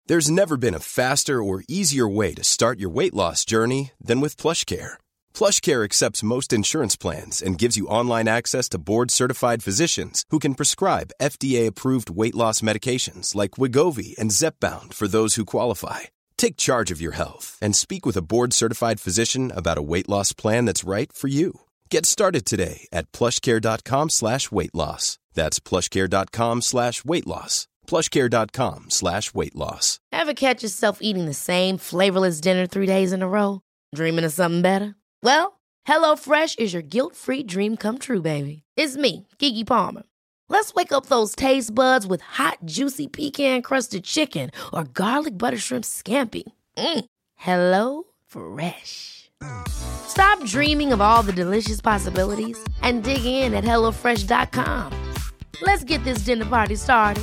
There's never been a faster or easier way to start your weight loss journey than with PlushCare. PlushCare accepts most insurance plans and gives you online access to board-certified physicians who can prescribe FDA-approved weight loss medications like Wegovy and Zepbound for those who qualify. Take charge of your health and speak with a board-certified physician about a weight loss plan that's right for you. Get started today at plushcare.com/weightloss. That's plushcare.com/weightloss. plushcare.com/weightloss. Ever catch yourself eating the same flavorless dinner 3 days in a row? Dreaming of something better? Well, HelloFresh is your guilt-free dream come true, baby. It's me, Keke Palmer. Let's wake up those taste buds with hot, juicy pecan-crusted chicken or garlic butter shrimp scampi. Hello Fresh. Stop dreaming of all the delicious possibilities and dig in at HelloFresh.com. Let's get this dinner party started.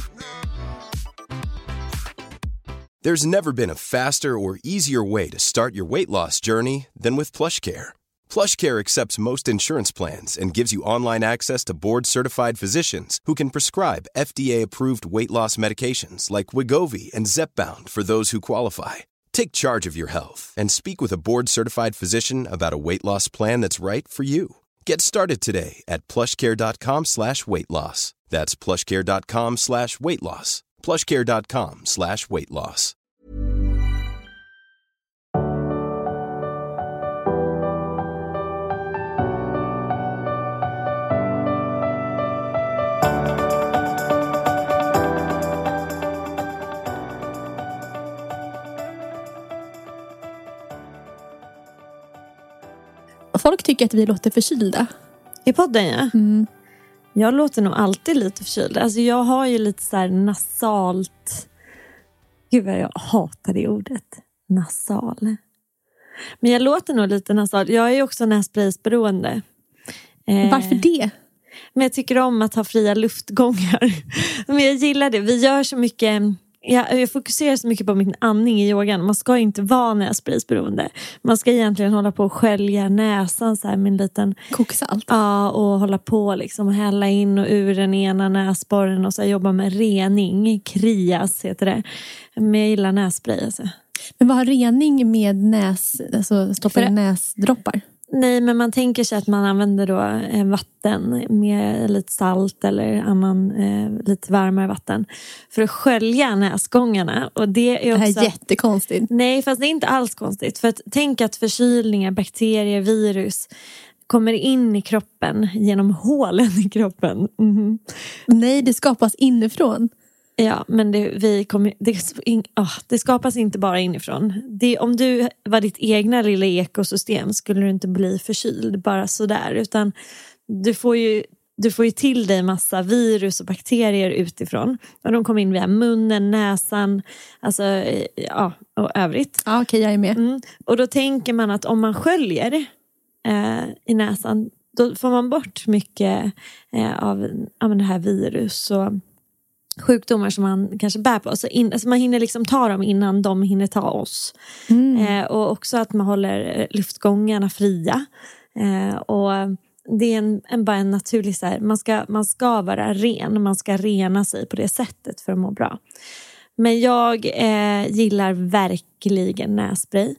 There's never been a faster or easier way to start your weight loss journey than with PlushCare. PlushCare accepts most insurance plans and gives you online access to board-certified physicians who can prescribe FDA-approved weight loss medications like Wegovy and Zepbound for those who qualify. Take charge of your health and speak with a board-certified physician about a weight loss plan that's right for you. Get started today at plushcare.com/weightloss. That's plushcare.com/weightloss. plushcare.com/weightloss. Folk tycker att vi låter förkylda. I podden, ja. Jag låter nog alltid lite förkyld. Alltså jag har ju lite så här nasalt. Gud vad jag hatar det ordet. Nasal. Men jag låter nog lite nasal. Jag är ju också nässpraysberoende. Varför det? Men jag tycker om att ha fria luftgångar. Men jag gillar det. Vi gör så mycket... Jag fokuserar så mycket på min andning i yogan. Man ska inte vara nässpraysberoende. Man ska egentligen hålla på och skölja näsan så här med en liten... Koksalt. Ja, och hålla på liksom och hälla in och ur den ena näsborren och så jobba med rening. Krias heter det. Men jag gillar nässpray alltså. Men vad har rening med alltså stoppa i näsdroppar? Nej, men man tänker sig att man använder då vatten med lite salt eller annan lite varmare vatten för att skölja näsgångarna. Och det är också... Det här är jättekonstigt. Nej, fast det är inte alls konstigt. För att tänk att förkylningar, bakterier, virus kommer in i kroppen genom hålen i kroppen. Mm. Nej, det skapas inifrån. Ja, men det skapas inte bara inifrån. Om du var ditt egna lilla ekosystem skulle du inte bli förkyld bara sådär. Utan du får ju till dig massa virus och bakterier utifrån. Och de kommer in via munnen, näsan, alltså, ja, och övrigt. Ja, okej, jag är med. Och då tänker man att om man sköljer i näsan, då får man bort mycket av det här virus och sjukdomar som man kanske bär på. Så man hinner liksom ta dem innan de hinner ta oss. Och också att man håller luftgångarna fria. Och det är bara en naturlig så här, man ska vara ren. Man ska rena sig på det sättet för att må bra. Men jag gillar verkligen nässpray.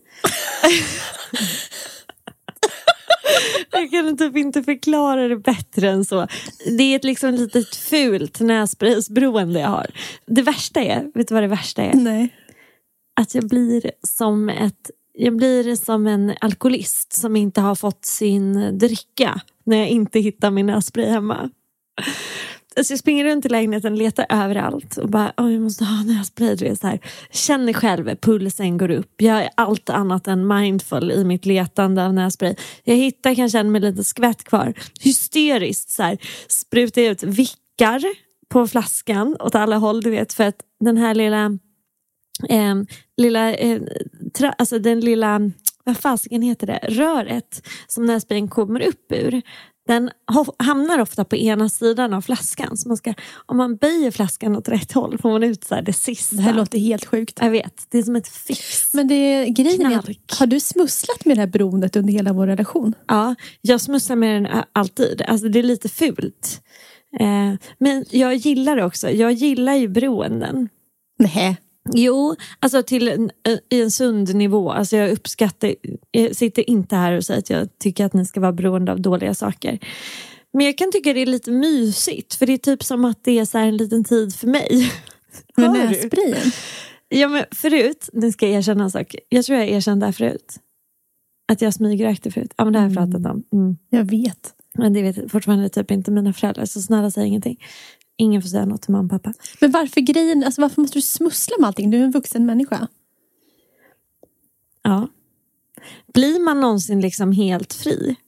Jag kan typ inte förklara det bättre än så. Det är ett liksom litet fult nässpraysberoende jag har. Det värsta är, vet du vad det värsta är? Nej. Att jag blir som en alkoholist som inte har fått sin dricka när jag inte hittar min nässpray hemma. Alltså jag springer runt i lägenheten, letar överallt och bara, jag måste ha nässpray. Det är så här, känner själv, pulsen går upp. Jag är allt annat än mindful i mitt letande av nässpray. Jag hittar kanske en med lite skvätt kvar. Hysteriskt så här, sprutar jag ut vickar på flaskan åt alla håll, du vet. För att den här vad fasiken heter det? Röret som nässprayen kommer upp ur. Den hamnar ofta på ena sidan av flaskan. Så om man böjer flaskan åt rätt håll får man ut så här det sista. Det här låter helt sjukt. Jag vet, det är som ett fix. Men grejen är, har du smusslat med det här beroendet under hela vår relation? Ja, jag smusslar med den alltid. Alltså det är lite fult. Men jag gillar det också. Jag gillar ju beroenden. Nej. Jo, alltså i en sund nivå. Alltså jag sitter inte här och säger att jag tycker att ni ska vara beroende av dåliga saker. Men jag kan tycka det är lite mysigt. För det är typ som att det är så här en liten tid för mig. Med nässprayen? Ja, men förut, nu ska jag erkänna en sak. Jag tror jag erkände det här förut. Att jag smygrökte förut. Ja, men det har jag pratat om. Jag vet. Men det vet fortfarande typ inte mina föräldrar. Så snälla, säg ingenting. Ingen får säga något till mamma och pappa. Men varför måste du smussla med allting? Du är en vuxen människa. Ja. Blir man någonsin liksom helt fri?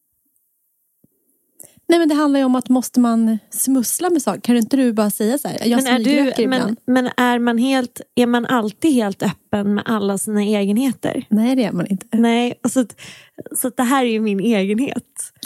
Nej, men det handlar ju om att måste man smussla med saker. Kan inte du bara säga så här? Men är man alltid helt öppen med alla sina egenheter? Nej, det är man inte. Nej, så det här är ju min egenhet.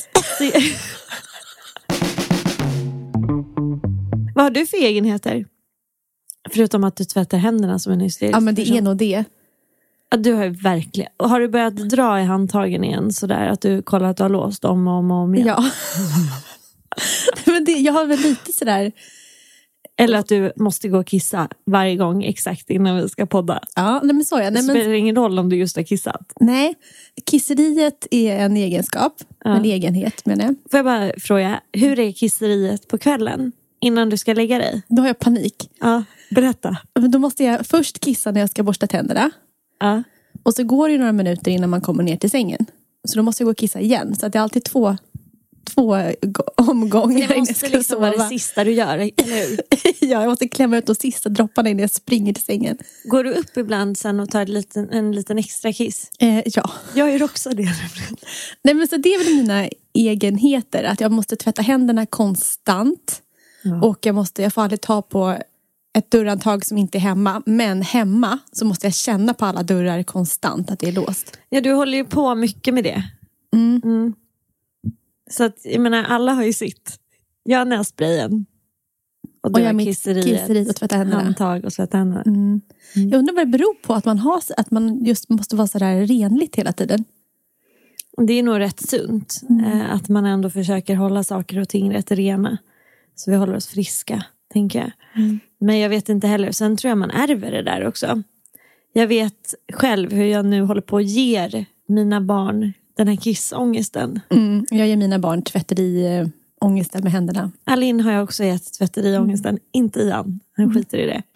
Vad har du för egenheter? Förutom att du tvättar händerna som en hysterisk. Ja, men det är nog det. Ja, du har ju verkligen. Har du börjat dra i handtagen igen sådär att du kollar att du har låst om och om igen? Ja. Men jag har väl lite sådär. Eller att du måste gå och kissa varje gång exakt innan vi ska podda. Ja, nej, men så är jag. Det spelar ingen roll om du just har kissat. Nej, kisseriet är en egenskap. En egenhet, menar jag. Får jag bara fråga, hur är kisseriet på kvällen? Innan du ska lägga dig? Då har jag panik. Ja, berätta. Då måste jag först kissa när jag ska borsta tänderna. Ja. Och så går det några minuter innan man kommer ner till sängen. Så då måste jag gå och kissa igen. Så att det är alltid två omgångar. Det måste liksom vara det sista du gör, eller hur? Ja, jag måste klämma ut de sista dropparna innan jag springer till sängen. Går du upp ibland sen och tar en liten extra kiss? Ja. Jag gör också det. Nej, men så det är väl mina egenheter. Att jag måste tvätta händerna konstant. Ja. Och jag får aldrig ta på ett dörrantag som inte är hemma. Men hemma så måste jag känna på alla dörrar konstant att det är låst. Ja, du håller ju på mycket med det. Mm. Så att, jag menar, alla har ju sitt. Jag har nässprayen. Och du har kisseriet och tvätta händerna. Handtag och tvätta händerna. Jag undrar vad det beror på att man just måste vara så där renligt hela tiden. Det är nog rätt sunt. Att man ändå försöker hålla saker och ting rätt rena. Så vi håller oss friska, tänker jag. Men jag vet inte heller. Sen tror jag man ärver det där också. Jag vet själv hur jag nu håller på att ge mina barn den här kissångesten. Jag ger mina barn tvätteriångesten med händerna. Alin har jag också gett tvätteriångesten. Inte Ian. Han skiter i det.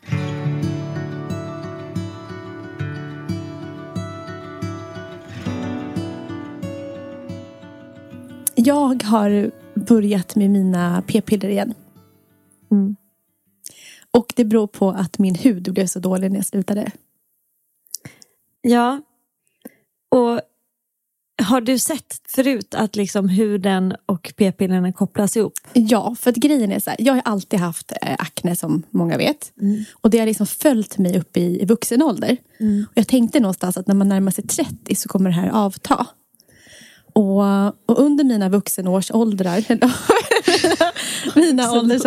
Jag har börjat med mina p-piller igen. Och det beror på att min hud blev så dålig när jag slutade. Ja. Och har du sett förut att liksom huden och p-pillerna kopplas ihop? Ja, för att grejen är så här. Jag har alltid haft akne som många vet. Och det har liksom följt mig upp i vuxen ålder. Och jag tänkte någonstans att när man närmar sig 30 så kommer det här avta. Och under mina vuxenårsåldrar mina åldrar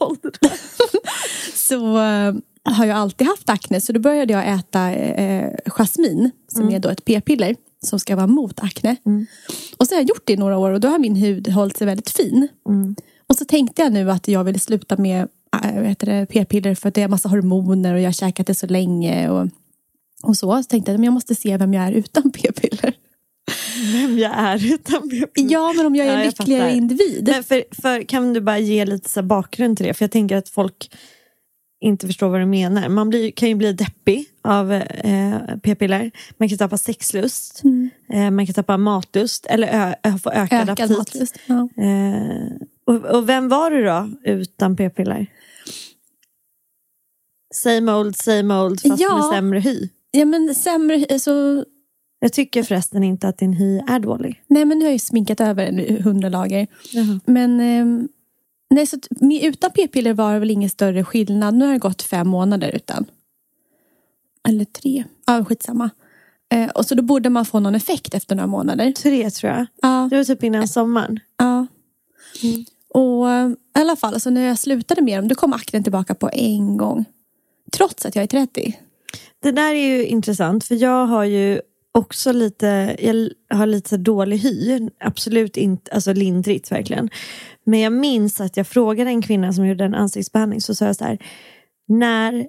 så har jag alltid haft akne. Så då började jag äta jasmin som är då ett p-piller som ska vara mot akne. Och så har jag gjort det i några år och då har min hud hållit sig väldigt fin. Och så tänkte jag nu att jag ville sluta med p-piller för att det är en massa hormoner och jag har käkat det så länge och så. Så tänkte jag att jag måste se vem jag är utan p-piller. Vem jag är utan p-piller? Ja, men om jag är en lyckligare individ. Men för kan du bara ge lite så bakgrund till det? För jag tänker att folk inte förstår vad du menar. Man kan ju bli deppig av p-piller. Man kan tappa sexlust. Man kan tappa matlust. Eller få ökad aptit. Matlust, ja. Och vem var du då utan p-piller? Same old fast med sämre hy. Ja, men sämre så... Jag tycker förresten inte att din hy är dålig. Nej, men nu har jag ju sminkat över 100 lager. Men nej, så utan p-piller var det väl ingen större skillnad. Nu har det gått 5 månader utan. Eller 3. Ja, skitsamma. Och så då borde man få någon effekt efter några månader. 3 tror jag. Ja. Det var typ innan sommaren. Ja. Och i alla fall, alltså när jag slutade med dem, då kom aknen tillbaka på en gång. Trots att jag är 30. Det där är ju intressant, för jag har ju också jag har lite dålig hy. Absolut inte, alltså lindrigt verkligen. Men jag minns att jag frågade en kvinna som gjorde en ansiktsbehandling, så sa jag så här: när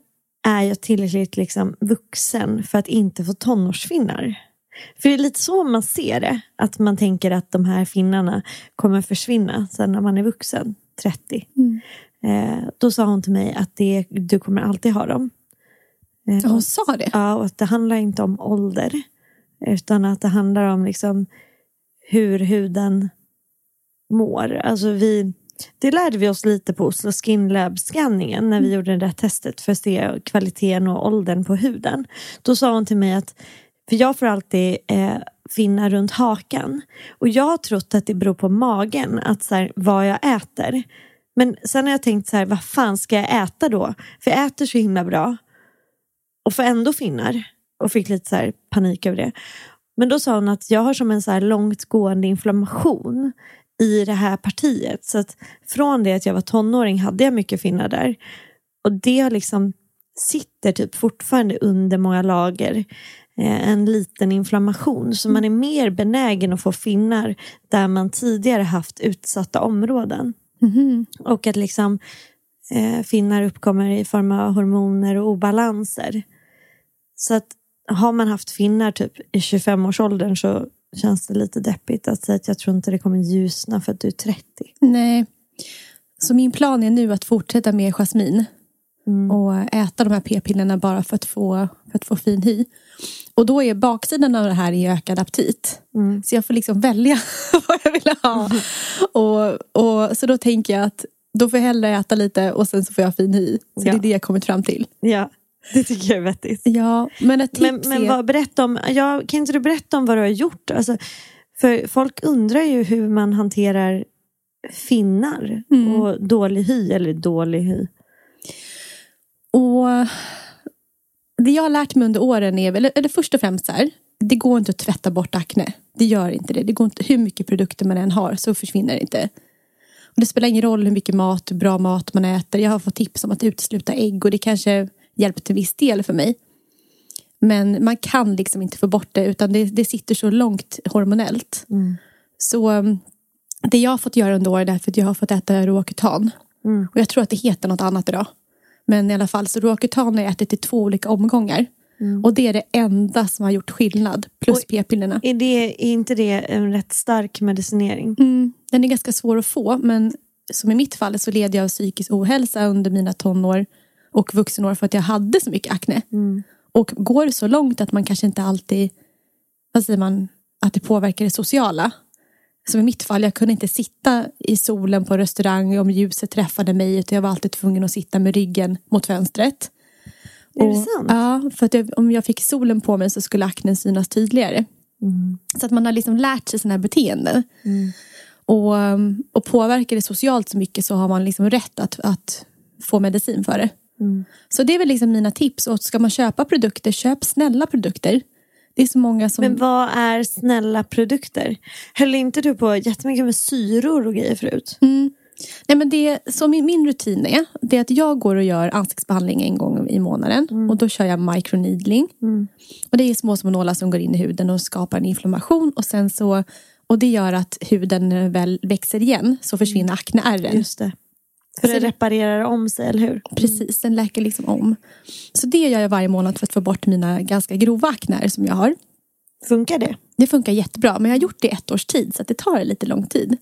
är jag tillräckligt liksom vuxen för att inte få tonårsfinnar? För det är lite så man ser det. Att man tänker att de här finnarna kommer försvinna sen när man är vuxen, 30. Då sa hon till mig att du kommer alltid ha dem. Hon sa det? Ja, och att det handlar inte om ålder. Utan att det handlar om liksom hur huden mår. Alltså det lärde vi oss lite på Oslo Skin Lab-scanningen när vi gjorde det där testet för att se kvaliteten och åldern på huden. Då sa hon till mig att, för jag får alltid finnar runt hakan. Och jag har trott att det beror på magen, att så här, vad jag äter. Men sen har jag tänkt så här, vad fan ska jag äta då? För jag äter så himla bra. Och får ändå finnar. Och fick lite så här panik över det. Men då sa hon att jag har som en så här långtgående inflammation i det här partiet. Så att från det att jag var tonåring hade jag mycket finnar där. Och det har liksom sitter typ fortfarande under många lager. En liten inflammation. Så man är mer benägen att få finnar där man tidigare haft utsatta områden. Och att liksom finnar uppkommer i form av hormoner och obalanser. Så att har man haft finnar typ i 25-årsåldern så känns det lite deppigt att säga att jag tror inte det kommer ljusna för att du är 30. Nej. Så min plan är nu att fortsätta med jasmin. Och äta de här p-pillerna bara för att få fin hy. Och då är baksidan av det här i ökad aptit. Så jag får liksom välja vad jag vill ha. Och så då tänker jag att då får jag hellre äta lite och sen så får jag fin hy. Så det är det jag kommit fram till. Ja, det tycker jag är vettigt. Ja, men ett tips men berätta om, kan inte du berätta om vad du har gjort? Alltså, för folk undrar ju hur man hanterar finnar och dålig hy. Och det jag har lärt mig under åren är, eller först och främst så här, det går inte att tvätta bort akne. Det gör inte det. Det går inte, hur mycket produkter man än har så försvinner det inte. Och det spelar ingen roll hur mycket bra mat man äter. Jag har fått tips om att utesluta ägg och det kanske hjälper till viss del för mig. Men man kan liksom inte få bort det utan det sitter så långt hormonellt. Så det jag har fått göra under året är för att jag har fått äta Roacutan. Och jag tror att det heter något annat idag. Men i alla fall, så Roacutan har jag ätit i 2 olika omgångar. Och det är det enda som har gjort skillnad. Plus p-pillerna. Är inte det en rätt stark medicinering? Den är ganska svår att få. Men som i mitt fall så led jag av psykisk ohälsa under mina tonår och vuxenår för att jag hade så mycket akne. Och går så långt att man kanske inte alltid, vad säger man, att det påverkar det sociala. Som i mitt fall, jag kunde inte sitta i solen på restaurang om ljuset träffade mig. Utan jag var alltid tvungen att sitta med ryggen mot fönstret. Är det sant? Ja, för att om jag fick solen på mig så skulle aknen synas tydligare. Så att man har liksom lärt sig sådana här beteenden. Och påverkar det socialt så mycket så har man liksom rätt att få medicin för det. Så det är väl liksom mina tips. Och ska man köpa produkter, köp snälla produkter. Det är så många som... Men vad är snälla produkter? Höll inte du på jättemycket med syror och grejer förut? Nej, men det som min rutin är, det är att jag går och gör ansiktsbehandling en gång i månaden. Och då kör jag microneedling. Och det är små nålar som går in i huden och skapar en inflammation. Och sen så, och det gör att huden väl växer igen så försvinner akneärren. Just det. För det reparerar om sig, eller hur? Precis, den läker liksom om. Så det gör jag varje månad för att få bort mina ganska grova akneär som jag har. Funkar det? Det funkar jättebra, men jag har gjort det i 1 års tid så att det tar lite lång tid.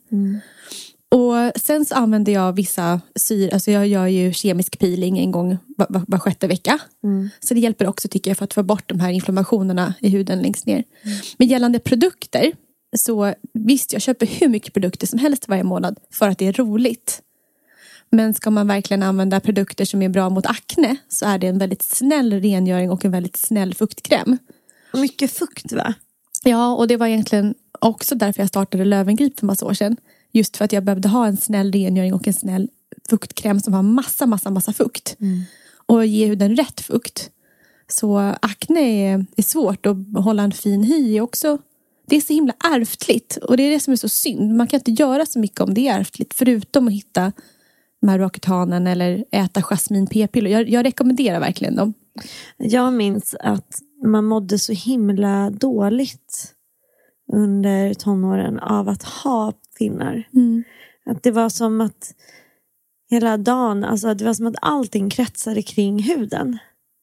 Och sen så använder jag vissa alltså jag gör ju kemisk peeling en gång var 6:e vecka. Så det hjälper också tycker jag för att få bort de här inflammationerna i huden längst ner. Men gällande produkter så visst, jag köper hur mycket produkter som helst varje månad för att det är roligt. Men ska man verkligen använda produkter som är bra mot akne så är det en väldigt snäll rengöring och en väldigt snäll fuktkräm. Mycket fukt, va? Ja, och det var egentligen också därför jag startade Löwengrip för massa år sedan. Just för att jag behövde ha en snäll rengöring och en snäll fuktkräm som har massa fukt. Och ge huden rätt fukt. Så akne är svårt att hålla en fin hy också. Det är så himla ärftligt och det är det som är så synd. Man kan inte göra så mycket om det är ärftligt förutom att hitta Roacutanen eller äta jasmin p-piller. Jag rekommenderar verkligen dem. Jag minns att man mådde så himla dåligt under tonåren av att ha finnar. Att det var som att hela dagen, alltså det var som att allting kretsade kring huden.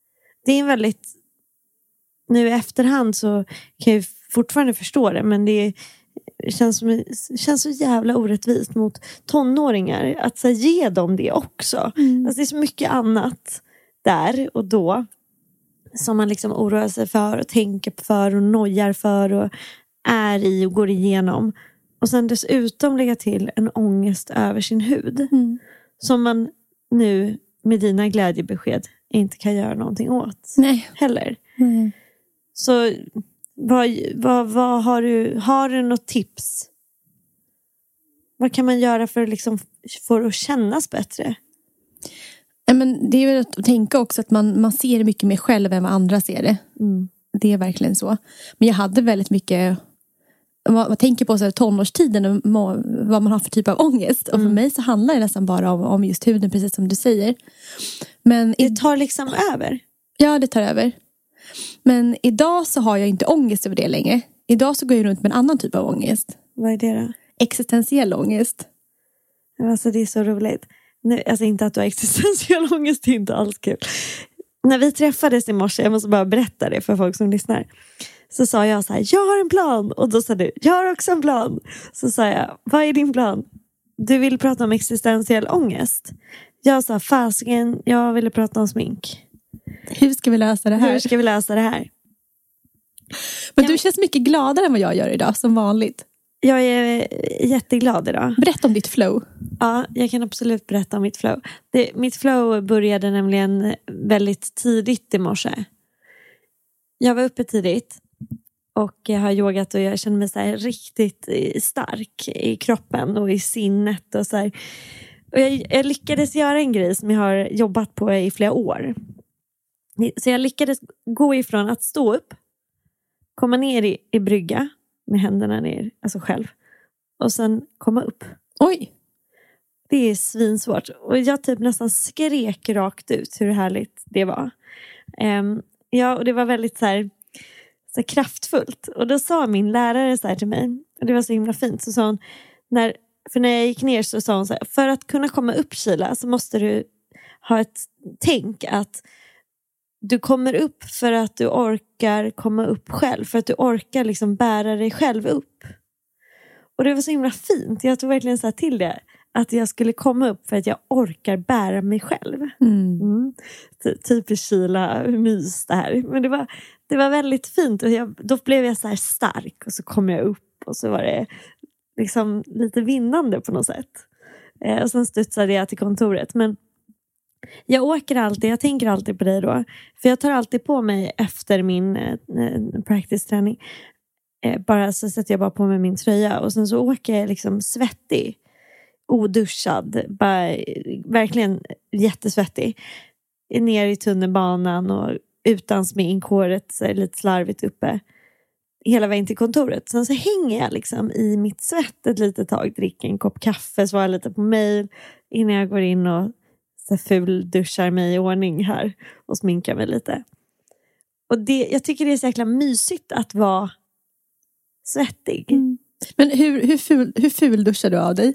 det är en väldigt... Nu i efterhand så kan jag fortfarande förstå det. Men det känns så jävla orättvist mot tonåringar. Att så, ge dem det också. Alltså, det är så mycket annat där och då. Som man liksom oroar sig för och tänker för och nojar för och är i och går igenom. Och sen dessutom lägga till en ångest över sin hud. Som man nu med dina glädjebesked inte kan göra någonting åt. Nej. Heller. Nej. Så vad har du något tips? Vad kan man göra för att kännas bättre? Men det är väl att tänka också att man ser det mycket mer själv än vad andra ser det. Det är verkligen så. Men jag hade väldigt mycket... Man tänker på så här, tonårstiden och vad man har för typ av ångest. Och för mig så handlar det nästan bara om just huden, precis som du säger. Men det tar liksom över? Ja, det tar över. Men idag så har jag inte ångest över det längre. Idag så går jag runt med en annan typ av ångest. Vad är det då? Existentiell ångest. Alltså det är så roligt. Nu, alltså inte att du har existentiell ångest, det är inte alls kul. När vi träffades i morse, jag måste bara berätta det för folk som lyssnar. Så sa jag så här, jag har en plan. Och då sa du, jag har också en plan. Så sa jag, vad är din plan? Du vill prata om existentiell ångest. Jag sa, fasiken, jag ville prata om smink. Hur ska vi lösa det här? Men du känns mycket gladare än vad jag gör idag, som vanligt. Jag är jätteglad idag. Berätta om ditt flow. Ja, jag kan absolut berätta om mitt flow. Mitt flow började nämligen väldigt tidigt i morse. Jag var uppe tidigt. Och jag har yogat och jag känner mig så här riktigt stark i kroppen och i sinnet. Och så här. Och jag lyckades göra en grej som jag har jobbat på i flera år. Så jag lyckades gå ifrån att stå upp, komma ner i brygga med händerna ner, alltså själv. Och sen komma upp. Oj! Det är svinsvårt. Och jag typ nästan skrek rakt ut hur härligt det var. Ja, och det var väldigt så här kraftfullt. Och då sa min lärare så här till mig, och det var så himla fint, så sa hon, när jag gick ner så sa hon så här, för att kunna komma upp, Sheila, så måste du ha ett tänk att du kommer upp för att du orkar komma upp själv, för att du orkar liksom bära dig själv upp. Och det var så himla fint. Jag tog verkligen så här till det, att jag skulle komma upp för att jag orkar bära mig själv. Typiskt Sheila, mys det här. Men det var väldigt fint. Och då blev jag så här stark. Och så kom jag upp. Och så var det liksom lite vinnande på något sätt. Och sen studsade jag till kontoret. Men jag tänker alltid på dig då. För jag tar alltid på mig efter min practice-träning. Bara så sätter jag bara på mig min tröja. Och sen så åker jag liksom svettig. Oduschad. Bara, verkligen jättesvettig. Ner i tunnelbanan och utan smink, håret så lite slarvigt uppe. Hela vägen till kontoret. Sen så hänger jag liksom i mitt svett ett litet tag. Dricker en kopp kaffe, svarar lite på mejl. Innan jag går in och så ful duschar mig i ordning här. Och sminkar mig lite. Och jag tycker det är så jäkla mysigt att vara svettig. Men hur ful duschar du av dig?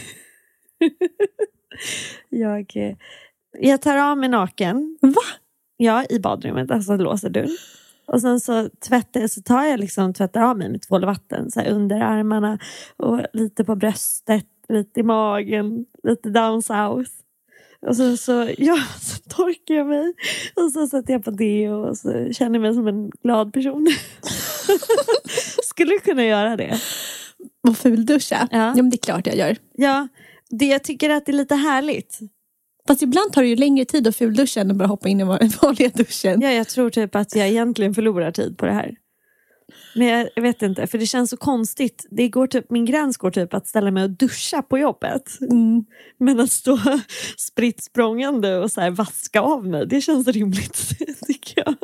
Jag tar av mig naken. Va? Ja, i badrummet. Alltså låser dörren. Och sen så tar jag tvättar av mig med tvål och vatten. Så här under armarna. Och lite på bröstet. Lite i magen. Lite down south. Och så torkar jag mig. Och så sätter jag på det. Och så känner jag mig som en glad person. Skulle du kunna göra det? Och fulduscha? Ja, men det är klart jag gör. Ja, jag tycker att det är lite härligt. Fast ibland tar det ju längre tid att fulduscha än att bara hoppa in i den vanliga duschen. Ja, jag tror typ att jag egentligen förlorar tid på det här. Men jag vet inte, för det känns så konstigt. Min gräns går typ att ställa mig och duscha på jobbet. Men att stå spritt språngande och så här vaska av mig, det känns rimligt, tycker jag.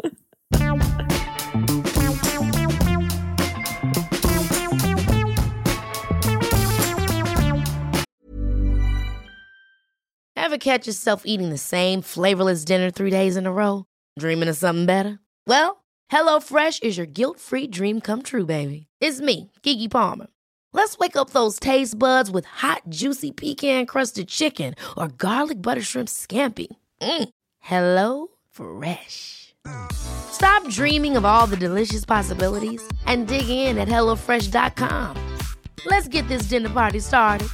Ever catch yourself eating the same flavorless dinner 3 days in a row? Dreaming of something better? Well, HelloFresh is your guilt-free dream come true, baby. It's me, Keke Palmer. Let's wake up those taste buds with hot, juicy pecan-crusted chicken or garlic butter shrimp scampi. Hello Fresh. Stop dreaming of all the delicious possibilities and dig in at HelloFresh.com. Let's get this dinner party started.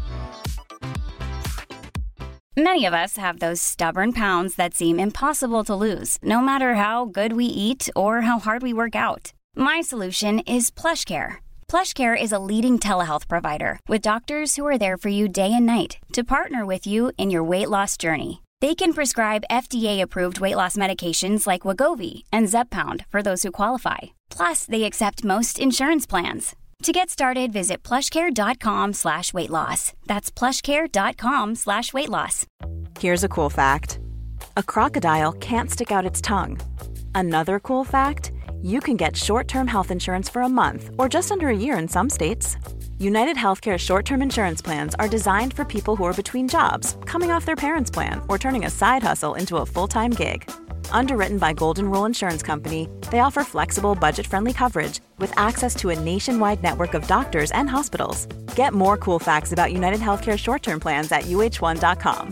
Many of us have those stubborn pounds that seem impossible to lose, no matter how good we eat or how hard we work out. My solution is PlushCare. PlushCare is a leading telehealth provider with doctors who are there for you day and night to partner with you in your weight loss journey. They can prescribe FDA-approved weight loss medications like Wegovy and Zepbound for those who qualify. Plus, they accept most insurance plans. To get started, visit plushcare.com/weightloss. That's plushcare.com/weightloss. Here's a cool fact. A crocodile can't stick out its tongue. Another cool fact, you can get short-term health insurance for a month or just under a year in some states. United Healthcare short-term insurance plans are designed for people who are between jobs, coming off their parents' plan, or turning a side hustle into a full-time gig. Underwritten by Golden Rule Insurance Company, they offer flexible, budget-friendly coverage with access to a nationwide network of doctors and hospitals. Get more cool facts about United Healthcare short-term plans at uh1.com.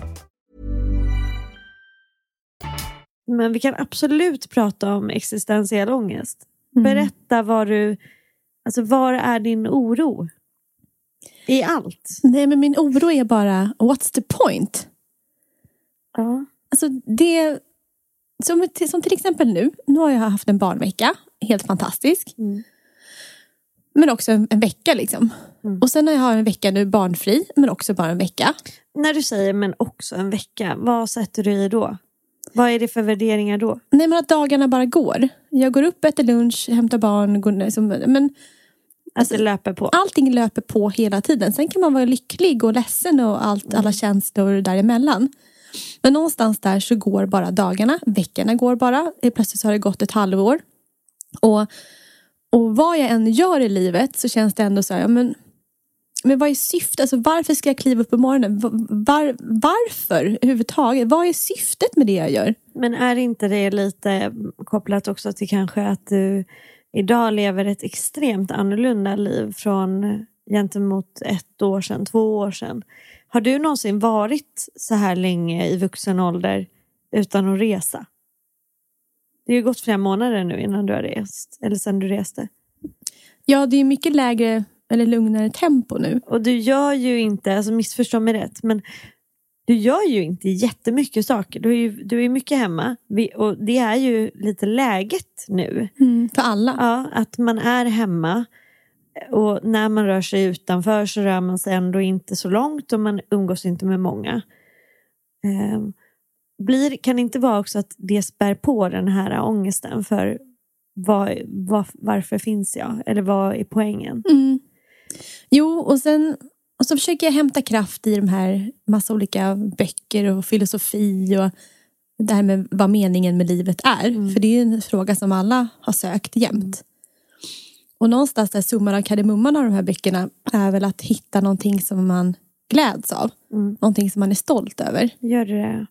Men vi kan absolut prata om existentiell ångest. Berätta var är din oro? I allt. Nej, men min oro är bara, what's the point? Ja. Alltså det, som till exempel nu har jag haft en barnvecka, helt fantastisk. Men också en vecka liksom. Och sen har jag en vecka nu barnfri, men också bara en vecka. När du säger men också en vecka, vad sätter du i då? Vad är det för värderingar då? Nej, men att dagarna bara går. Jag går upp, äter lunch, hämtar barn, går ner, men alltså, det löper på. Allting löper på hela tiden. Sen kan man vara lycklig och ledsen och alla känslor däremellan. Men någonstans där så går bara dagarna. Veckorna går bara. Plötsligt så har det gått ett halvår. Och vad jag än gör i livet så känns det ändå så här, ja, men vad är syftet? Alltså, varför ska jag kliva upp på morgonen? Varför överhuvudtaget? Vad är syftet med det jag gör? Men är inte det lite kopplat också till kanske att du idag lever ett extremt annorlunda liv från gentemot 1 år sedan, 2 år sedan? Har du någonsin varit så här länge i vuxen ålder utan att resa? Det har ju gått 5 månader nu innan du har rest. Eller sedan du reste. Ja, det är mycket lägre eller lugnare tempo nu. Och du gör ju inte, alltså missförstå mig rätt, men du gör ju inte jättemycket saker. Du är mycket hemma. Och det är ju lite läget nu. För alla. Ja, att man är hemma. Och när man rör sig utanför så rör man sig ändå inte så långt. Och man umgås inte med många. Kan det inte vara också att det spär på den här ångesten för varför finns jag? Eller vad är poängen? Jo, och så försöker jag hämta kraft i de här massa olika böcker och filosofi och det här med vad meningen med livet är. För det är ju en fråga som alla har sökt jämt. Och någonstans där summan av kardemumman av de här böckerna är väl att hitta någonting som man gläds av. Någonting som man är stolt över. Gör det?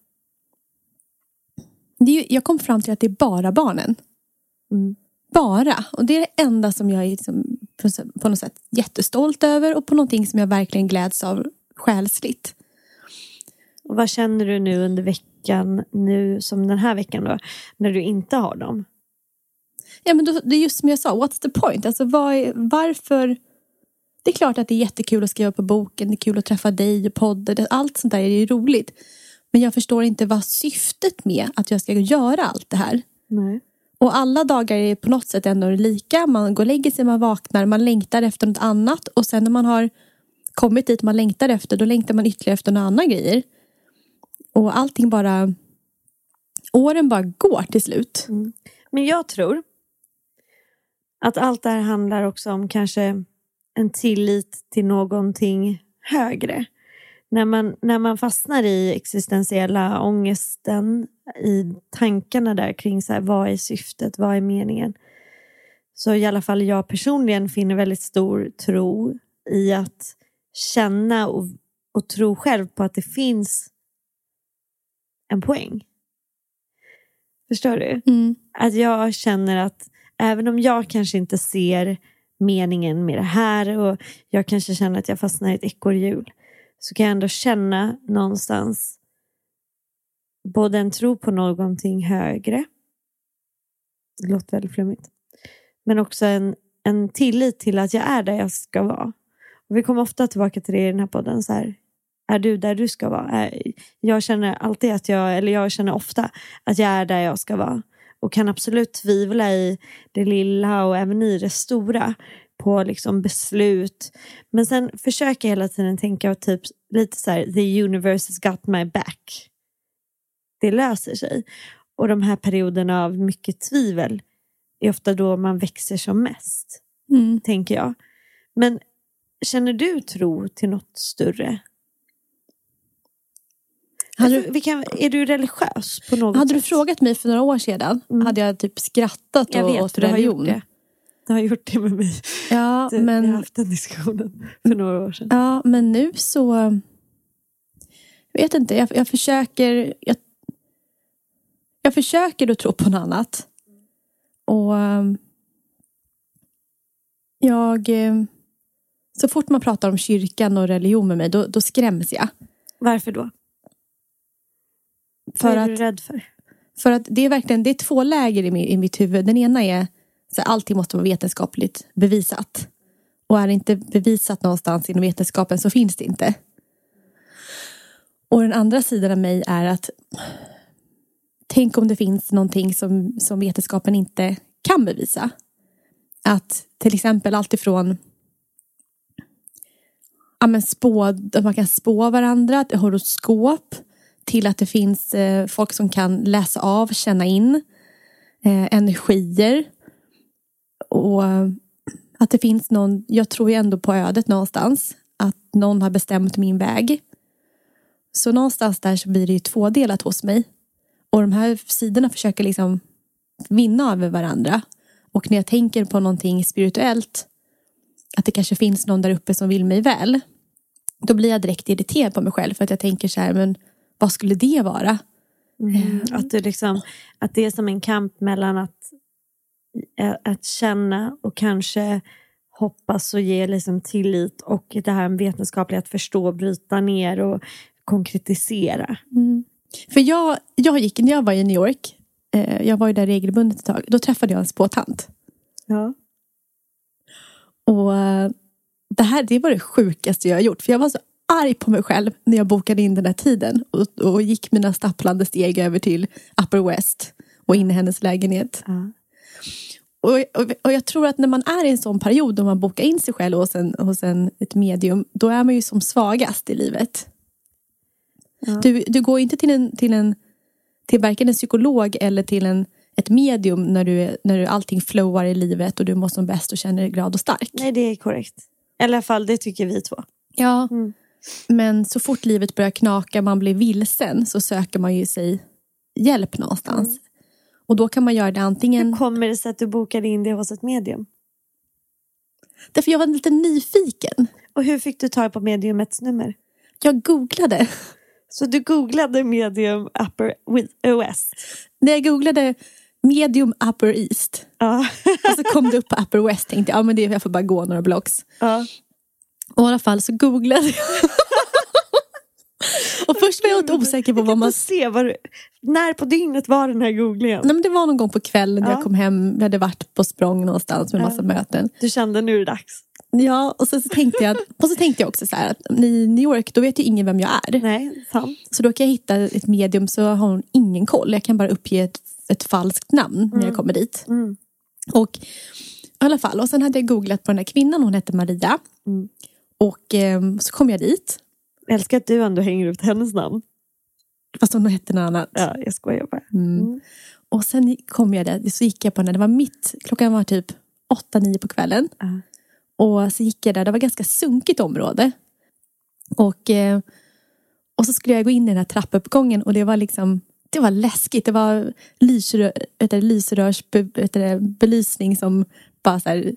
Jag kom fram till att det är bara barnen. Bara. Och det är det enda som jag är liksom på något sätt jättestolt över. Och på någonting som jag verkligen gläds av själsligt. Och vad känner du nu under veckan, nu som den här veckan då, när du inte har dem? Ja, men det är just som jag sa, what's the point? Alltså varför? Det är klart att det är jättekul att skriva på boken, det är kul att träffa dig och podden, allt sånt där är ju roligt. Men jag förstår inte vad syftet med att jag ska göra allt det här. Nej. Och alla dagar är på något sätt ändå lika. Man går och lägger sig, man vaknar, man längtar efter något annat. Och sen när man har kommit dit man längtar efter, då längtar man ytterligare efter några andra grejer. Och allting bara, åren bara går till slut. Men jag tror att allt det här handlar också om kanske en tillit till någonting högre. När man fastnar i existentiella ångesten, i tankarna där kring så här, vad är syftet, vad är meningen. Så i alla fall jag personligen finner väldigt stor tro i att känna och tro själv på att det finns en poäng. Förstår du? Att jag känner att även om jag kanske inte ser meningen med det här och jag kanske känner att jag fastnar i ett ekorrhjul, så kan jag ändå känna någonstans både en tro på någonting högre Det låter väldigt flummigt. Men också en tillit till att jag är där jag ska vara. Och vi kommer ofta tillbaka till det i den här podden. Så här, är du där du ska vara? Jag känner alltid jag känner ofta att jag är där jag ska vara. Och kan absolut tvivla i det lilla och även i det stora. På liksom beslut. Men sen försöker jag hela tiden tänka typ lite så här, the universe has got my back. Det löser sig. Och de här perioderna av mycket tvivel är ofta då man växer som mest. Tänker jag. Men känner du tro till något större? Är du religiös på något sätt? Hade du frågat mig för några år sedan hade jag typ skrattat åt religion. Du har gjort det med mig. Ja, men vi har haft den diskussionen för några år sedan. Ja, men nu så jag vet inte, jag försöker jag försöker att tro på något annat. Och så fort man pratar om kyrkan och religion med mig, då skräms jag. Varför då? Vad är du rädd för? För att det är 2 läger i mitt huvud. Den ena är så allting måste vara vetenskapligt bevisat. Och är det inte bevisat någonstans inom vetenskapen så finns det inte. Och den andra sidan av mig är att tänk om det finns någonting som vetenskapen inte kan bevisa. Att till exempel alltifrån att man kan spå varandra, ett horoskop, till att det finns folk som kan läsa av, känna in energier. Och att det finns någon, jag tror ju ändå på ödet någonstans, att någon har bestämt min väg. Så någonstans där så blir det ju 2-delat hos mig. Och de här sidorna försöker liksom vinna över varandra. Och när jag tänker på någonting spirituellt, att det kanske finns någon där uppe som vill mig väl, då blir jag direkt irriterad på mig själv. För att jag tänker så här, men vad skulle det vara? Att det är som en kamp mellan att känna och kanske hoppas och ge liksom tillit, och det här vetenskapliga att förstå, bryta ner och konkretisera. För när jag var i New York, jag var ju där regelbundet ett tag, då träffade jag en spåtant. Ja. Och det var det sjukaste jag har gjort. För jag var så arg på mig själv när jag bokade in den här tiden. Och gick mina stapplande steg över till Upper West och in i hennes lägenhet. Ja. Och jag tror att när man är i en sån period då man bokar in sig själv hos ett medium, då är man ju som svagast i livet. Ja. Du går inte till varken en psykolog eller till ett medium när allting flowar i livet och du mår som bäst och känner dig glad och stark. Nej, det är korrekt. I alla fall, det tycker vi 2. Ja, men så fort livet börjar knaka, man blir vilsen, så söker man ju sig hjälp någonstans. Och då kan man göra det antingen... Hur kommer det sig att du bokade in det hos ett medium? Därför jag var lite nyfiken. Och hur fick du ta på mediumets nummer? Jag googlade. Så du googlade medium Upper West? När jag googlade medium Upper East. Ja. Och så kom det upp på Upper West, tänkte jag, men jag får bara gå några blocks. Ja. Och i alla fall så googlade jag. Och först var jag inte osäker på vad man... När på dygnet var den här googlingen? Nej, men det var någon gång på kvällen när jag kom hem. Jag hade varit på språng någonstans med massa möten. Du kände nu är det dags. Ja, och så tänkte jag också så här att i New York, då vet ju ingen vem jag är. Nej, sant. Så då kan jag hitta ett medium så har hon ingen koll. Jag kan bara uppge ett falskt namn när jag kommer dit. Och i alla fall, och sen hade jag googlat på den här kvinnan, hon hette Maria. Och så kom jag dit. Jag älskar att du ändå hänger ut hennes namn. Fast hon hette något annat. Ja, jag skojar bara. Och sen kom jag där, så gick jag på den. Det var klockan var typ 8-9 på kvällen. Och så gick jag där, det var ganska sunkigt område. Och så skulle jag gå in i den här trappuppgången. Och det var läskigt. Det var lysrörsbelysning som bara så här...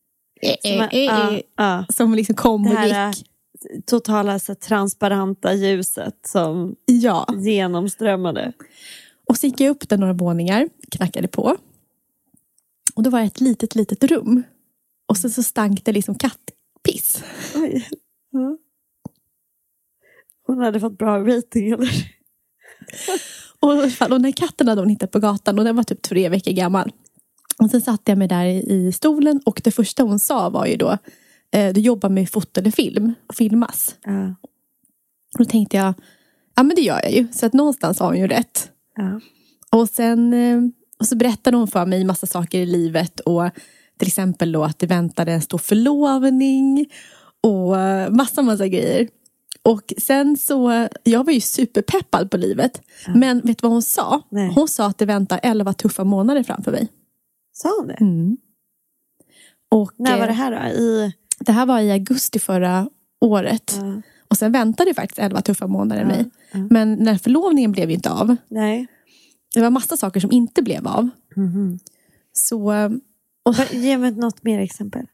Som liksom kom och gick. Totala så transparenta ljuset som genomströmmade. Och så gick jag upp där några våningar, knackade på. Och då var det ett litet rum. Och så stank det liksom kattpiss. Oj. Ja. Hon hade fått bra rating, eller? Och den här katten hade hon hittat på gatan. Och den var typ 3 veckor gammal. Och sen satte jag mig där i stolen. Och det första hon sa var ju då, du jobbar med foto eller film. Filmas. Och då tänkte jag, ja men det gör jag ju. Så att någonstans har hon ju rätt. Och sen och så berättade hon för mig massa saker i livet. Och till exempel då att det väntade en stor förlovning. Och massa grejer. Och sen så, jag var ju superpeppad på livet. Men vet du vad hon sa? Nej. Hon sa att det väntar 11 tuffa månader framför mig. Sa hon det? Och, när var det här då? Det här var i augusti förra året. Och sen väntade det faktiskt 11 tuffa månader mig. Men när förlovningen blev inte av. Nej. Det var massa saker som inte blev av. Så... Ge mig något mer exempel.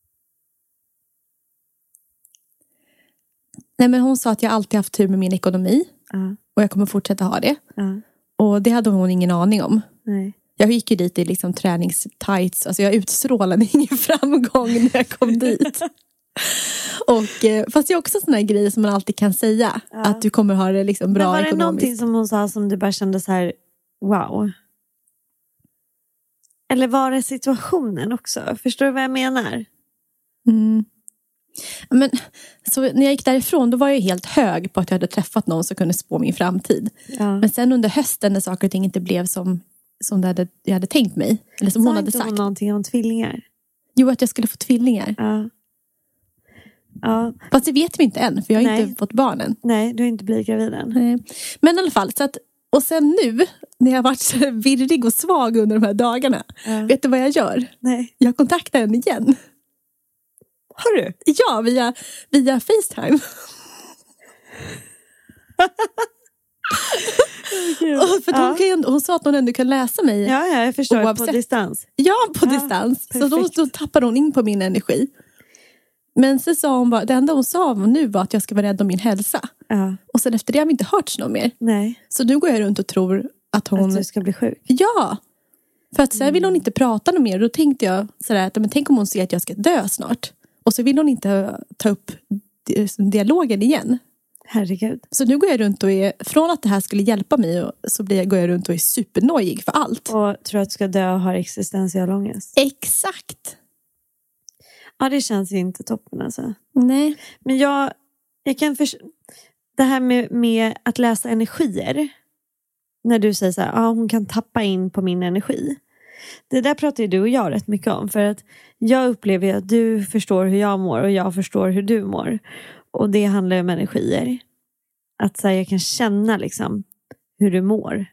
Nej, men hon sa att jag alltid haft tur med min ekonomi. Och jag kommer fortsätta ha det. Och det hade hon ingen aning om. Nej. Jag gick ju dit i liksom träningstights. Alltså jag utstrålade ingen framgång när jag kom dit. Och, fast det är också såna här grejer som man alltid kan säga. Att du kommer ha det liksom bra ekonomiskt. Men var det någonting som hon sa som du bara kände så här, wow? Eller var det situationen också? Förstår du vad jag menar? Men så när jag gick därifrån, då var jag helt hög på att jag hade träffat någon som kunde spå min framtid. Men sen under hösten när saker och ting inte blev som jag hade tänkt mig. Eller som hon hade sagt. Sa hon någonting om tvillingar? Jo, att jag skulle få tvillingar. Fast det vet vi inte än, för jag har inte fått barnen. Nej, du har inte blivit gravid än. Nej. Men i alla fall, så att, och sen nu, när jag har varit så virrig och svag under de här dagarna. Vet du vad jag gör? Nej. Jag kontaktar henne igen. Har du? Ja, via FaceTime. För hon sa att hon ändå kan läsa mig. Ja, jag förstår. Oavsett. På distans. Ja, på distans. Så då tappade hon in på min energi. Men så sa hon bara, det enda hon sa nu var att jag ska vara rädd om min hälsa. Och sen efter det har vi inte hört något mer. Nej. Så nu går jag runt och tror att hon... Att du ska bli sjuk. Ja. För att sen vill hon inte prata något mer. Då tänkte jag sådär, att men tänk om hon ser att jag ska dö snart. Och så vill hon inte ta upp dialogen igen. Herregud. Så nu går jag runt och är, från att det här skulle hjälpa mig, så går jag runt och är supernojig för allt. Och tror att du ska dö och har existentiell ångest. Exakt. Ja, det känns ju inte toppen alltså. Nej. Men jag kan det här med att läsa energier. När du säger så här, hon kan tappa in på min energi. Det där pratar ju du och jag rätt mycket om. För att jag upplever att du förstår hur jag mår och jag förstår hur du mår. Och det handlar om energier. Att så här, jag kan känna liksom hur du mår.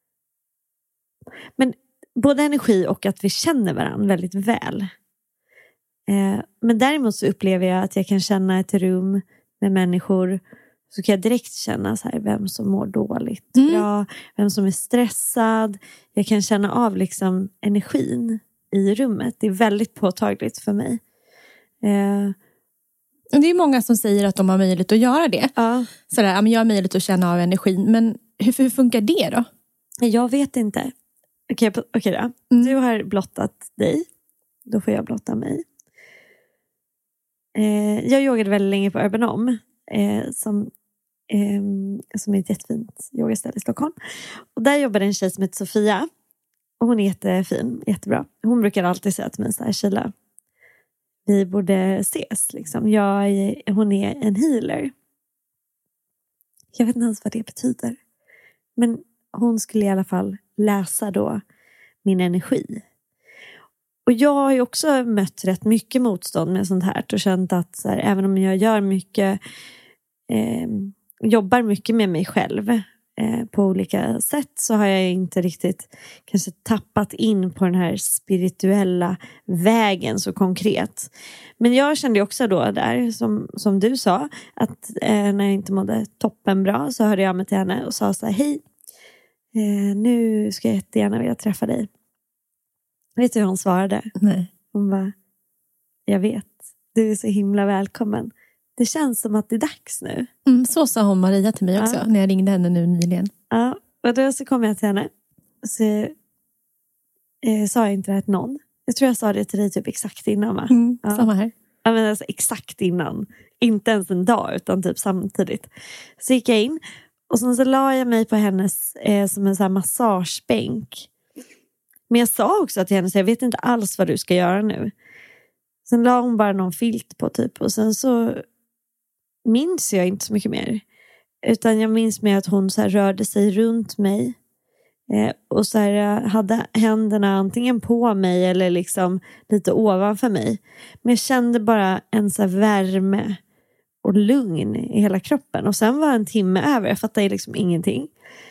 Men både energi och att vi känner varandra väldigt väl. Men däremot så upplever jag att jag kan känna ett rum med människor. Så kan jag direkt känna så här, vem som mår dåligt bra, vem som är stressad. Jag kan känna av liksom energin i rummet. Det är väldigt påtagligt för mig. Det är många som säger att de har möjlighet att göra det. Sådär, men jag har möjlighet att känna av energin. Men hur funkar det då? Jag vet inte. Okej då. Du har blottat dig. Då får jag blotta mig. Jag yogade väldigt länge på Urban Om. Som är ett jättefint yogaställe i Stockholm. Och där jobbade en tjej som heter Sofia. Och hon är jättefin, jättebra. Hon brukar alltid säga till mig så här, Sheila, vi borde ses liksom. Hon är en healer. Jag vet inte ens vad det betyder. Men hon skulle i alla fall läsa då min energi. Och jag har ju också mött rätt mycket motstånd med sånt här. Och känt att så här, även om jag gör mycket, jobbar mycket med mig själv på olika sätt, så har jag inte riktigt kanske tappat in på den här spirituella vägen så konkret. Men jag kände också då där, som du sa, att när jag inte mådde toppen bra, så hörde jag mig till henne och sa så här, hej, nu ska jag jättegärna vilja träffa dig. Vet du hur hon svarade? Nej. Hon bara, jag vet, du är så himla välkommen. Det känns som att det är dags nu. Så sa hon Maria till mig också, när jag ringde henne nu nyligen. Ja, och då så kom jag till henne. Och så sa jag inte det här till någon. Jag tror jag sa det till dig typ exakt innan, va? Samma här. Ja, men alltså exakt innan. Inte ens en dag, utan typ samtidigt. Så gick jag in. Och så la jag mig på hennes som en så här massagebänk. Men jag sa också till henne, så jag vet inte alls vad du ska göra nu. Sen la hon bara någon filt på typ. Och sen så minns jag inte så mycket mer. Utan jag minns mer att hon så här rörde sig runt mig. Och så här hade händerna antingen på mig eller liksom lite ovanför mig. Men jag kände bara en så här värme och lugn i hela kroppen. Och sen var en timme över. Jag fattade liksom ingenting.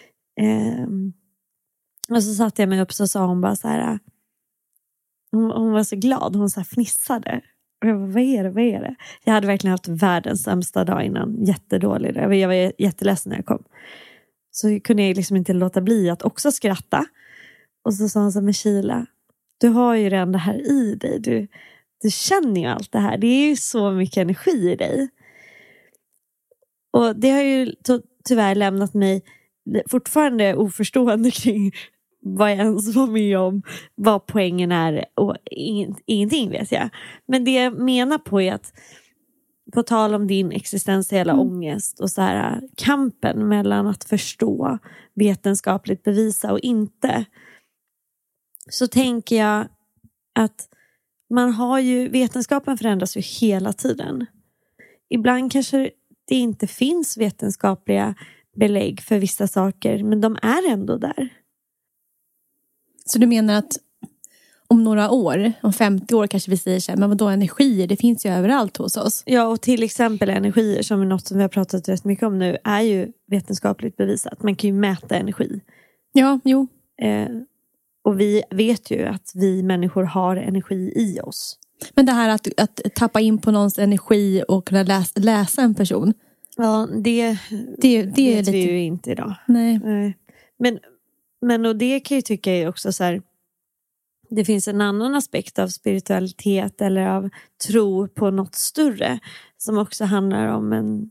Och så satte jag mig upp och så sa hon bara så här. Hon var så glad. Hon så här fnissade. Och jag bara, vad är det? Jag hade verkligen haft världens sämsta dag innan. Jättedålig. Jag var jätteledsen när jag kom. Så kunde jag liksom inte låta bli att också skratta. Och så sa hon så här, men Sheila, du har ju redan det här i dig. Du känner ju allt det här. Det är ju så mycket energi i dig. Och det har ju tyvärr lämnat mig fortfarande oförstående kring vad jag ens var med om, vad poängen är och ingenting vet jag. Men det jag menar på är att på tal om din existentiella ångest och så här kampen mellan att förstå, vetenskapligt bevisa och inte, så tänker jag att man har ju, vetenskapen förändras ju hela tiden. Ibland kanske det inte finns vetenskapliga belägg för vissa saker, men de är ändå där. Så du menar att om några år, om 50 år kanske vi säger så här, men vadå energier, det finns ju överallt hos oss. Ja, och till exempel energier som är något som vi har pratat rätt mycket om nu är ju vetenskapligt bevisat. Man kan ju mäta energi. Ja, jo. Och vi vet ju att vi människor har energi i oss. Men det här att tappa in på någons energi och kunna läsa en person. Ja, det vet lite... vi ju inte idag. Nej. Men och det kan jag tycka är också så här, det finns en annan aspekt av spiritualitet eller av tro på något större som också handlar om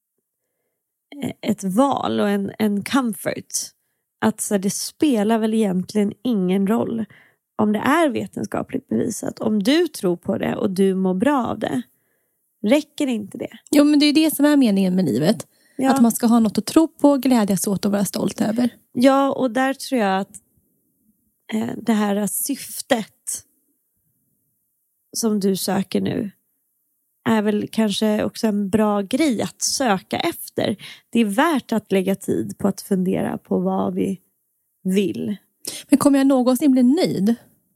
ett val och en comfort. Att så här, det spelar väl egentligen ingen roll om det är vetenskapligt bevisat. Om du tror på det och du mår bra av det, räcker inte det? Jo, men det är det som är meningen med livet. Ja. Att man ska ha något att tro på, glädjas åt och vara stolt över. Ja, och där tror jag att det här syftet som du söker nu är väl kanske också en bra grej att söka efter. Det är värt att lägga tid på att fundera på vad vi vill. Men kommer jag någonsin bli nöjd?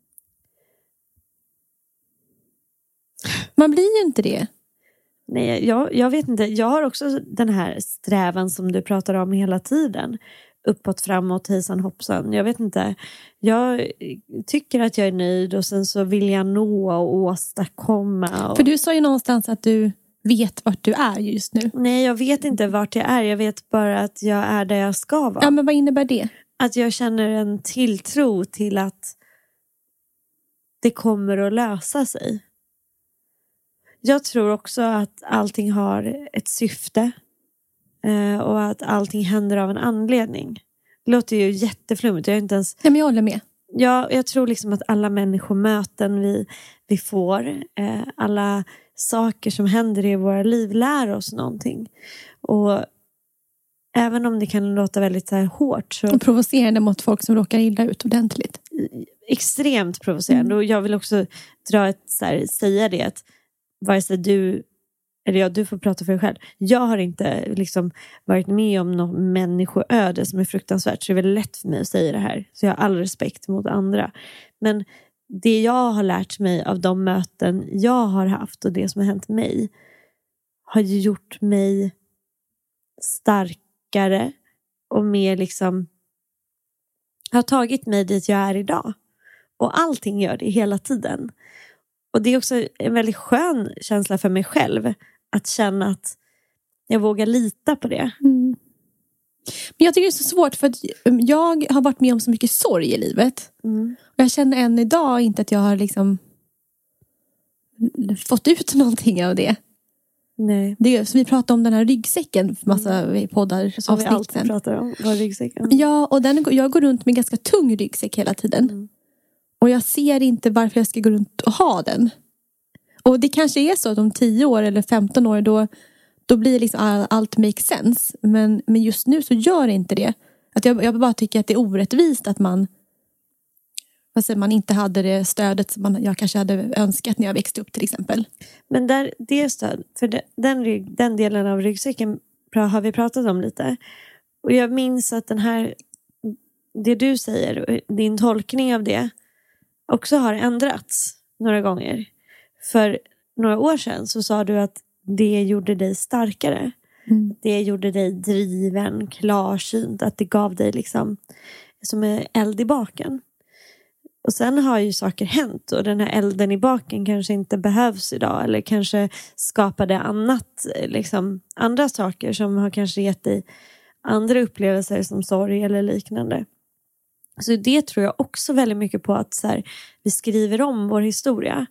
Man blir ju inte det. Nej, jag vet inte. Jag har också den här strävan som du pratar om hela tiden. Uppåt, framåt, hejsan, hoppsan. Jag vet inte. Jag tycker att jag är nöjd och sen så vill jag nå och åstadkomma. Och... För du sa ju någonstans att du vet vart du är just nu. Nej, jag vet inte vart jag är. Jag vet bara att jag är där jag ska vara. Ja, men vad innebär det? Att jag känner en tilltro till att det kommer att lösa sig. Jag tror också att allting har ett syfte. Och att allting händer av en anledning. Det låter ju jätteflummigt. Jag är inte ens... Ja, men jag håller med. Jag tror liksom att alla människomöten vi får. Alla saker som händer i våra liv lär oss någonting. Och även om det kan låta väldigt så här hårt. Så... Och provocerande mot folk som råkar illa ut ordentligt. Extremt provocerande. Och jag vill också säga det att vare sig du... Eller ja, du får prata för dig själv. Jag har inte liksom varit med om något människoöde som är fruktansvärt. Så det är väl lätt för mig att säga det här. Så jag har all respekt mot andra. Men det jag har lärt mig av de möten jag har haft och det som har hänt mig har ju gjort mig starkare och mer liksom har tagit mig dit jag är idag. Och allting gör det hela tiden. Och det är också en väldigt skön känsla för mig själv. Att känna att jag vågar lita på det. Mm. Men jag tycker det är så svårt för att jag har varit med om så mycket sorg i livet. Mm. Och jag känner än idag inte att jag har liksom fått ut någonting av det. Nej. Så vi pratade om den här ryggsäcken massa poddar som vi alltid pratar om. Var ryggsäcken? Ja, och jag går runt med ganska tung ryggsäck hela tiden. Mm. Och jag ser inte varför jag ska gå runt och ha den. Och det kanske är så att om 10 år eller 15 år då blir liksom allt make sense. Men just nu så gör det inte det. Att jag bara tycker att det är orättvist att man vad säger man, inte hade det stödet som jag kanske hade önskat när jag växte upp till exempel. Men det stöd, för den delen av ryggsäcken har vi pratat om lite. Och jag minns att det du säger, din tolkning av det också har ändrats några gånger. För några år sedan så sa du att det gjorde dig starkare. Det gjorde dig driven, klarsynt, att det gav dig liksom som en eld i baken. Och sen har ju saker hänt och den här elden i baken kanske inte behövs idag, eller kanske skapade andra saker som har kanske gett dig andra upplevelser som sorg eller liknande. Så det tror jag också väldigt mycket på, att så här, vi skriver om vår historia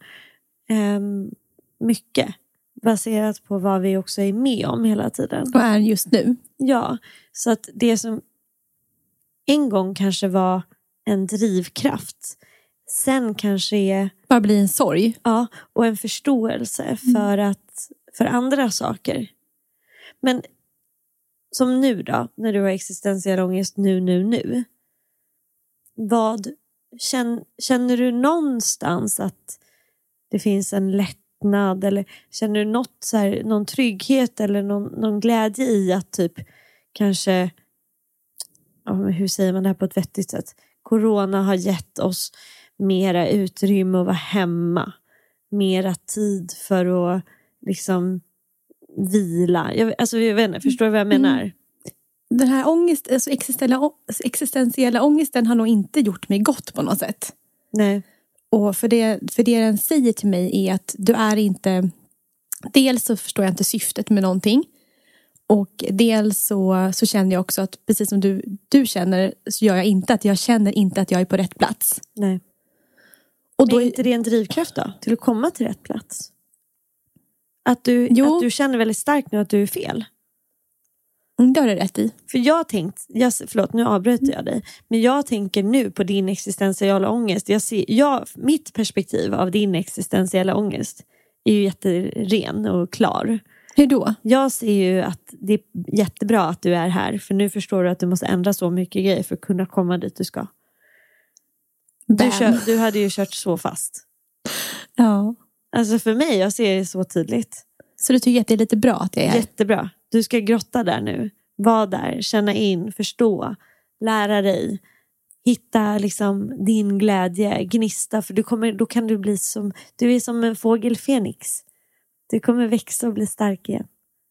mycket baserat på vad vi också är med om hela tiden. Och är just nu. Ja, så att det som en gång kanske var en drivkraft sen kanske är bara blir en sorg. Ja, och en förståelse för andra saker. Men som nu då, när du har existentiell ångest nu. Vad känner du någonstans att det finns en lättnad, eller känner du någon trygghet eller någon glädje i att typ kanske, hur säger man det här på ett vettigt sätt? Corona har gett oss mera utrymme att vara hemma. Mera tid för att liksom vila. Jag vet inte, förstår du vad jag menar? Den här existentiella ångesten har nog inte gjort mig gott på något sätt. Nej. Och för det den säger till mig är att du är inte... Dels så förstår jag inte syftet med någonting. Och dels så känner jag också att precis som du känner, så gör jag inte att jag känner inte att jag är på rätt plats. Nej. Och då är inte det en drivkraft då? Till att komma till rätt plats? Att du känner väldigt starkt nu att du är fel? Det har du rätt i. För förlåt, nu avbryter jag dig. Men jag tänker nu på din existentiella ångest. Mitt perspektiv av din existentiella ångest är ju jätteren och klar. Hur då? Jag ser ju att det är jättebra att du är här. För nu förstår du att du måste ändra så mycket grejer för att kunna komma dit du ska. Du hade ju kört så fast. Ja. Alltså för mig, jag ser det så tydligt. Så du tycker att det är lite bra att jag är här? Jättebra. Du ska grotta där nu. Var där, känna in, förstå, lära dig. Hitta liksom din glädje, gnista. För då kan du bli du är som en fågel Fenix. Du kommer växa och bli stark igen.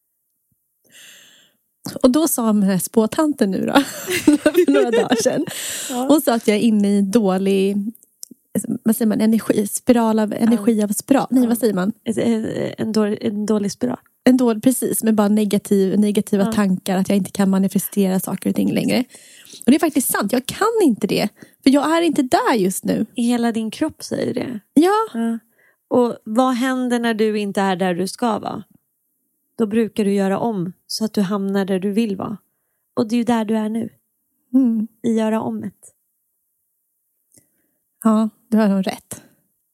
Och då sa den här spåtanten nu då, för några dagar sedan. Ja. Hon sa att jag är inne i dålig, vad säger man, spiral av energi av spiral. Nej, vad säger man? En dålig spiral. Precis, med bara negativa tankar, att jag inte kan manifestera saker och ting längre. Och det är faktiskt sant, jag kan inte det. För jag är inte där just nu. Hela din kropp säger det. Ja. Och vad händer när du inte är där du ska vara? Då brukar du göra om så att du hamnar där du vill vara. Och det är ju där du är nu. I göra omet. Ja, du har nog rätt.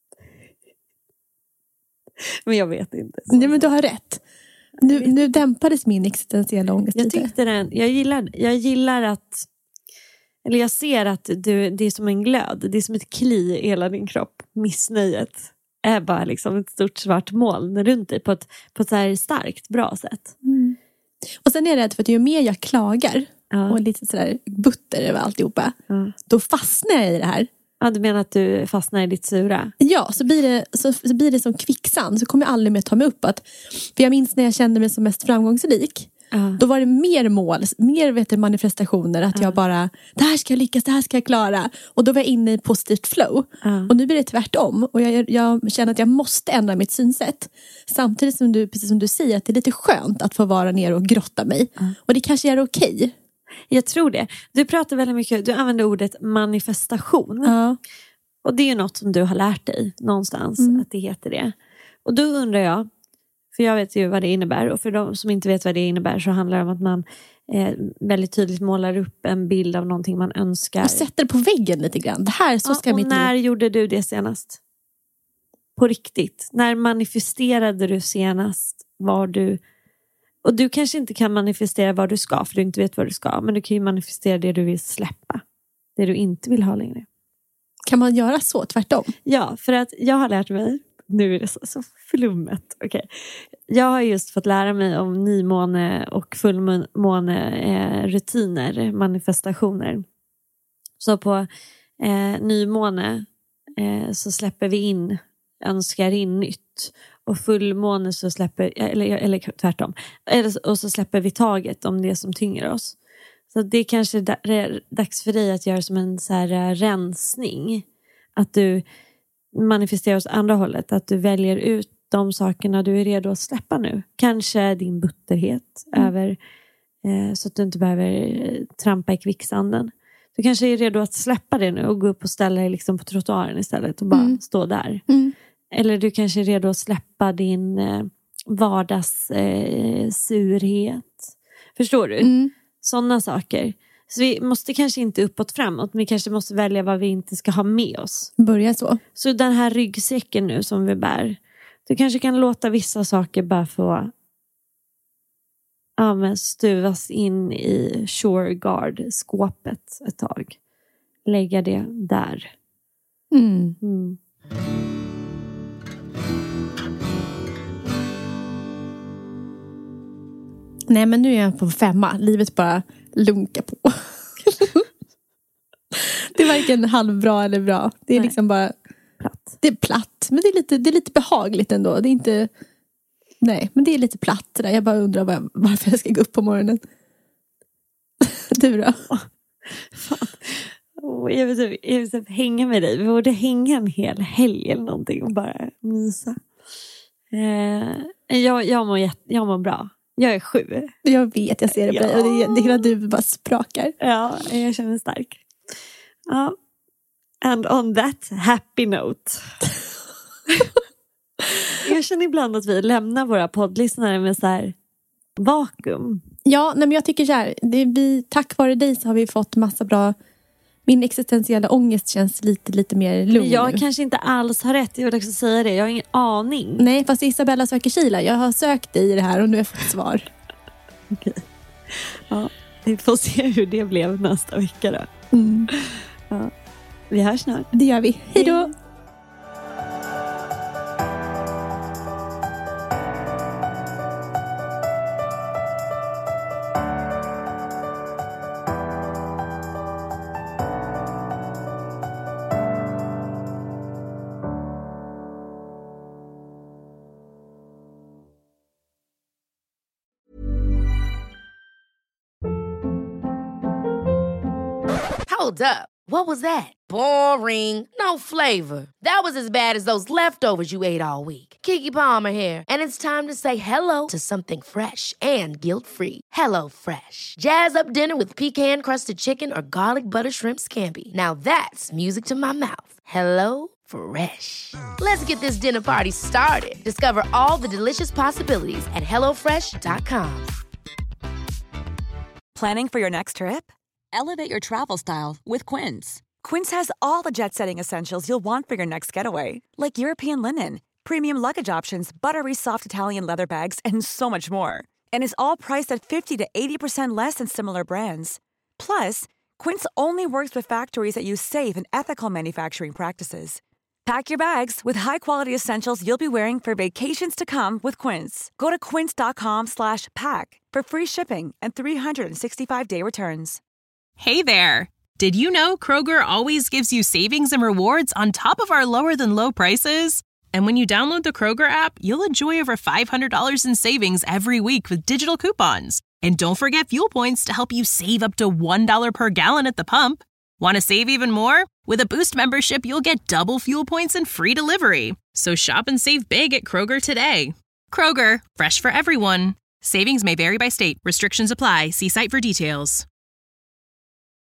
Men jag vet inte. Nej, men du har rätt. Nu dämpades min existentiella ångest lite. Jag gillar att... Eller jag ser att det är som en glöd. Det är som ett kli i hela din kropp. Missnöjet är bara liksom ett stort svart moln runt dig på ett så här starkt, bra sätt. Och sen är jag rädd för att ju mer jag klagar och lite sådär butter över alltihopa, då fastnar jag i det här. Ja, du menar att du fastnar i ditt sura? Ja, så blir det som kvicksand. Så kommer jag aldrig mer ta mig upp. För jag minns när jag kände mig som mest framgångsrik. Då var det mer mål, mer manifestationer. Att jag bara, det här ska jag lyckas, det här ska jag klara. Och då var jag inne i positivt flow. Och nu blir det tvärtom. Och jag känner att jag måste ändra mitt synsätt. Samtidigt som precis som du säger, att det är lite skönt att få vara ner och grotta mig. Och det kanske är okej. Jag tror det. Du pratar väldigt mycket, du använder ordet manifestation. Och det är ju något som du har lärt dig någonstans, att det heter det. Och då undrar jag, för jag vet ju vad det innebär, och för de som inte vet vad det innebär så handlar det om att man väldigt tydligt målar upp en bild av någonting man önskar. Och sätter det på väggen lite grann. Det här, så ska och när gjorde du det senast? På riktigt. När manifesterade du senast? Och du kanske inte kan manifestera vad du ska, för du inte vet vad du ska. Men du kan ju manifestera det du vill släppa. Det du inte vill ha längre. Kan man göra så, tvärtom? Ja, för att jag har lärt mig, nu är det så flummet. Okay. Jag har just fått lära mig om nymåne och fullmåne rutiner, manifestationer. Så på nymåne så släpper vi in, önskar in nytt. Och fullmåne så släpper, eller tvärtom. Och så släpper vi taget om det som tynger oss. Så det är kanske dags för dig att göra som en så här rensning. Att du manifesterar åt andra hållet. Att du väljer ut de sakerna du är redo att släppa nu. Kanske din butterhet över, så att du inte behöver trampa i kvicksanden. Du kanske är redo att släppa det nu och gå upp och ställa dig liksom på trottoaren istället och bara stå där. Eller du kanske är redo att släppa din vardagssurhet. Förstår du? Sådana saker. Så vi måste kanske inte uppåt framåt. Men vi kanske måste välja vad vi inte ska ha med oss. Börja så. Så den här ryggsäcken nu som vi bär. Du kanske kan låta vissa saker bara få stuvas in i ShoreGuard-skåpet ett tag. Lägga det där. Nej, men nu är jag på 5. Livet bara lunkar på. Det är varken halvbra eller bra. Det är liksom bara platt. Det är platt, men det är lite behagligt ändå. Det är inte... Nej, men det är lite platt där. Jag bara undrar varför jag ska gå upp på morgonen. Du då? Fan. Jag vill typ hänga med dig. Vi borde hänga en hel helg eller någonting och bara mysa. Jag mår bra. Jag är 7. Jag vet, jag ser det på dig. Och det är hela du bara sprakar. Ja, jag känner mig stark. Ja. And on that happy note. Jag känner ibland att vi lämnar våra poddlyssnare med så här vakuum. Ja, nej, men jag tycker så här. Tack vare dig så har vi fått massa bra... Min existentiella ångest känns lite mer lugn. Jag kanske inte alls har rätt. Jag vill också säga det. Jag har ingen aning. Nej, fast Isabella söker Kila. Jag har sökt dig i det här och nu har jag fått svar. Okej. Ja, vi får se hur det blev nästa vecka då. Ja. Vi hörs snart. Det gör vi. Hej då! Hold up. What was that? Boring. No flavor. That was as bad as those leftovers you ate all week. Keke Palmer here, and it's time to say hello to something fresh and guilt-free. Hello Fresh. Jazz up dinner with pecan-crusted chicken or garlic butter shrimp scampi. Now that's music to my mouth. Hello Fresh. Let's get this dinner party started. Discover all the delicious possibilities at hellofresh.com. Planning for your next trip? Elevate your travel style with Quince. Quince has all the jet-setting essentials you'll want for your next getaway, like European linen, premium luggage options, buttery soft Italian leather bags, and so much more. And is all priced at 50 to 80% less than similar brands. Plus, Quince only works with factories that use safe and ethical manufacturing practices. Pack your bags with high-quality essentials you'll be wearing for vacations to come with Quince. Go to quince.com/pack for free shipping and 365-day returns. Hey there! Did you know Kroger always gives you savings and rewards on top of our lower-than-low prices? And when you download the Kroger app, you'll enjoy over $500 in savings every week with digital coupons. And don't forget fuel points to help you save up to $1 per gallon at the pump. Want to save even more? With a Boost membership, you'll get double fuel points and free delivery. So shop and save big at Kroger today. Kroger, fresh for everyone. Savings may vary by state. Restrictions apply. See site for details.